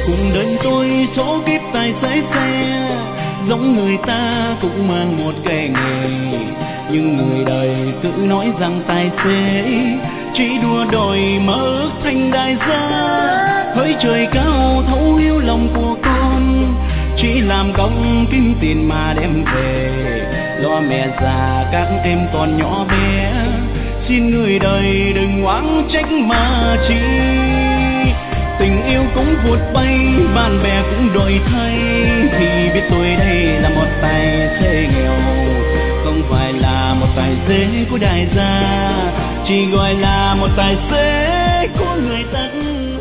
Cùng đời tôi số kiếp tài xế xe, giống người ta cũng mang một cái nghề, nhưng người đời cứ nói rằng tài xế chỉ đua đòi mơ ước thành đại gia. Hỡi trời cao thấu hiểu lòng của con, chỉ làm công kiếm tiền mà đem về, lo mẹ già các em còn nhỏ bé. Xin người đời đừng oán trách mà chi, tình yêu cũng vụt bay, bạn bè cũng đổi thay. Thì biết tôi đây là một tài xế nghèo, không phải là một tài xế của đại gia, chỉ gọi là một tài xế của người ta.